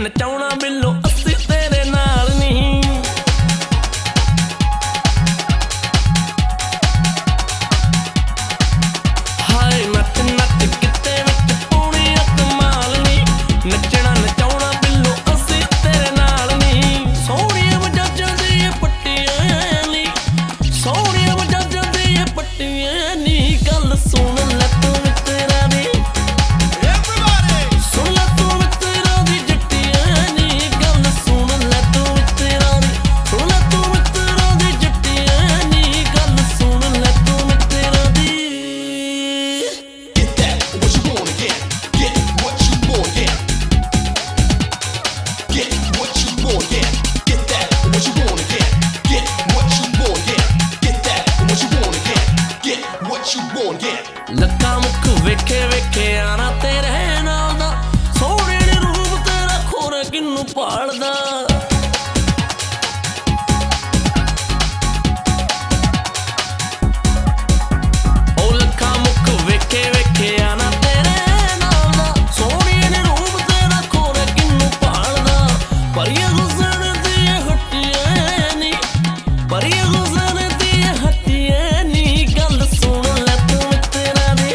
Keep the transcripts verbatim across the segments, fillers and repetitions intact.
ਨਚਾਉਣਾ ਬਿੱਲੋ ਅਸੀਂ ਤੇਰੇ ਨਾਲ ਨਹੀਂ। ਹਾਏ ਨੱਚ ਨੱਚ ਕਿਤੇ ਵਿੱਚ ਪਾਉਣੀ ਆ ਕਮਾਲ ਨੀ, ਨੱਚਣਾ ਨਚਾਉਣਾ ਬਿੱਲੋ ਅਸੀਂ ਤੇਰੇ ਨਾਲ ਨਹੀਂ। ਸੋਹਣੀਆਂ ਮਜਾਜਾਂ ਦੀਆਂ ਪੱਟੀਆਂ ਨੀ, ਸੋਹਣੀਆਂ ਮਜਾਜਾਂ ਦੀਆਂ ਪੱਟੀਆਂ ਨੀ, ਗੱਲ ਸੁਣ ਲੈ ਤੂੰ ਮਿੱਤਰਾਂ ਦੀ। ਸੁਣ ਲੈ ਤੂੰ ਮਿੱਤਰਾਂ ਦੀ ਜੱਟੀਆਂ ਨੀ, ਗੱਲ ਸੁਣ ਲੈ ਤੂੰ ਮਿੱਤਰਾਂ ਦੀ। ਸੁਣ ਲੈ ਤੂੰ ਮਿੱਤਰਾਂ ਦੀ ਜੱਟੀਆਂ ਨੀ, ਗੱਲ ਸੁਣ ਲੈ ਤੂੰ ਮਿੱਤਰਾਂ ਦੀ। Get that, what you wanna get, get what you want, get. Get what you want, get, get that, what you wanna get, get what you want, get. Get that, what you wanna get, get what you want, get. ਲੱਕਾਂ ਮੁੱਖ ਵੇਖੇ ਵੇਖੇ ਆਣਾ ਤੇਰੇ ਨਾਲ ਦਾ, ਸੋਹਣੇ ਨੀ ਰੂਪ ਤੇਰਾ ਖੋਰਾ ਕਿਨੂੰ ਭਾਲਦਾ। ਉਹ ਲੱਕਾਂ ਮੁੱਖ ਵੇਖੇ ਵੇਖੇ ਆਣਾ ਤੇਰੇ ਨਾਲ ਦਾ, ਸੋਹਣੇ ਨੀ ਰੂਪ ਤੇਰਾ ਖੋਰਾ ਕਿਨੂੰ ਭਾਲਦਾ। ਪਰੀਆਂ ਹੁਸਨ ਦੀਆਂ ਹੱਟੀਆਂ ਨੀ, ਪਰੀਆਂ ਹੁਸਨ ਦੀਆਂ ਹੱਟੀਆਂ ਨੀ, ਗੱਲ ਸੁਣ ਲੈ ਤੂੰ ਮਿੱਤਰਾਂ ਦੀ।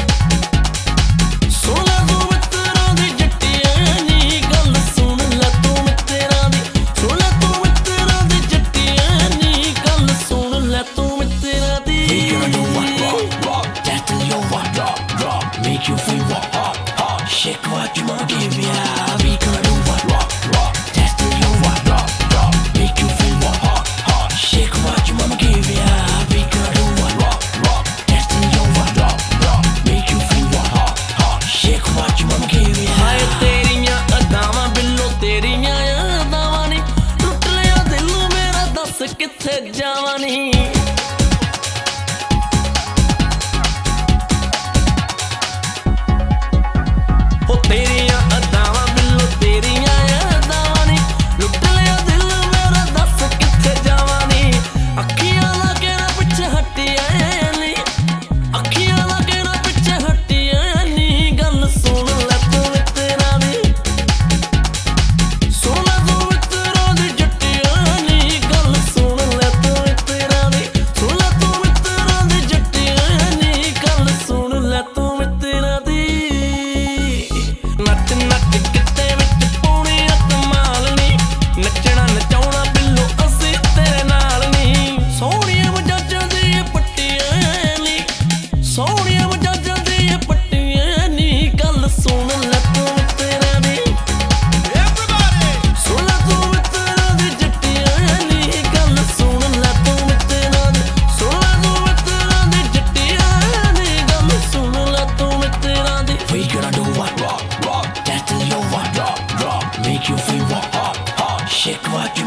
ਸੁਣ ਲੈ ਤੂੰ ਮਿੱਤਰਾਂ ਦੀ ਜੱਟੀਆਂ ਨੀ, ਗੱਲ ਸੁਣ ਲੈ ਤੂੰ ਮਿੱਤਰਾਂ ਦੀ। ਸੁਣ ਲੈ ਤੂੰ ਮਿੱਤਰਾਂ ਦੀ ਜੱਟੀਆਂ ਨੀ, ਗੱਲ ਸੁਣ ਲੈ ਤੂੰ ਮਿੱਤਰਾਂ ਦੀ। We gonna do what, rock, rock, that till you what, rock, rock, make you feel what, hot, hot, shake what you wanna give ya. We gonna do what, rock, rock, that till you what, rock, rock, make you feel what, hot, hot, shake what you wanna give ya. We gonna do what, rock, rock, that till you what, rock, rock, make you feel what, hot, hot, shake what you wanna give ya. ਹਾਏ ਤੇਰੀਆਂ ਅਦਾਵਾਂ ਬਿੱਲੋ ਤੇਰੀਆਂ ਅਦਾਵਾਂ ਨੀ, ਟੁੱਟ ਲਿਆ ਦਿਲ ਮੇਰਾ ਦੱਸ ਕਿੱਥੇ ਜਾਵਾਂ ਨੀ। ਹੋ ਤੇਰੀਆਂ ਅਦਾਵਾਂ ਬਿੱਲੋ ਤੇਰੀਆਂ ਅਦਾਵਾਂ ਨੀ, ਲੁੱਟ ਲਿਆ ਦਿਲ ਮੇਰਾ ਦੱਸ ਕਿੱਥੇ ਜਾਵਾਂ ਨੀ। ਅੱਖੀਆਂ ਲਾ ਕੇ ਨਾ ਪਿੱਛੇ ਹੱਟੀਆਂ ਨੀ, ਅੱਖੀਆਂ ਲਾ ਕੇ ਨਾ ਪਿੱਛੇ ਹੱਟੀਆਂ ਨੀ, ਗੱਲ ਸੁਣ ਲੈ ਤੂੰ ਮਿੱਤਰਾਂ ਦੀ। ਸੁਣ ਲੈ ਤੂੰ ਮਿੱਤਰਾਂ ਦੀ ਜੱਟੀਆਂ ਨੀ, ਗੱਲ ਸੁਣ ਲੈ ਤੂੰ ਮਿੱਤਰਾਂ ਦੀ। ਸੁਣ ਲੈ ਤੂੰ ਮਿੱਤਰਾਂ ਦੀ ਜੱਟੀਆਂ ਨੀ, ਗੱਲ ਸੁਣ ਲੈ ਤੂੰ ਮਿੱਤਰਾਂ ਦੀ। ਨੱਚ ਨੱਚ ਕਿਤੇ ਵਿੱਚ ਪਾਉਣੀ ਆ ਕਮਾਲ ਨੀ, ਨੱਚਣਾ ਨਚਾਉਣਾ ਬਿੱਲੋ ਅਸੀਂ ਤੇਰੇ ਨਾਲ ਨਹੀਂ। ਸੋਹਣੀਆਂ ਮਜਾਜਾਂ ਦੀਆਂ ਪੱਟੀਆਂ ਨੀ, ਸੋਹਣੀਆਂ ਮਜਾਜਾਂ ਦੀਆਂ ਪੱਟੀਆਂ ਨੀ, ਗੱਲ ਸੁਣ ਲੈ ਤੂੰ ਮਿੱਤਰਾਂ ਦੀ। ਸੁਣ ਲੈ ਤੂੰ ਮਿੱਤਰਾਂ ਦੀ ਜੱਟੀਆਂ ਨੀ, ਗੱਲ ਸੁਣ ਲੈ ਤੂੰ ਮਿੱਤਰਾਂ ਦੀ। ਸੁਣ ਲੈ ਤੂੰ ਮਿੱਤਰਾਂ ਦੀ ਜੱਟੀਆਂ ਨੀ, ਗੱਲ ਸੁਣ ਲੈ ਤੂੰ ਮਿੱਤਰਾਂ ਦੀ। We gonna do what, rock, rock, that till you what, rock, rock, make you feel what, hot, hot, shake what you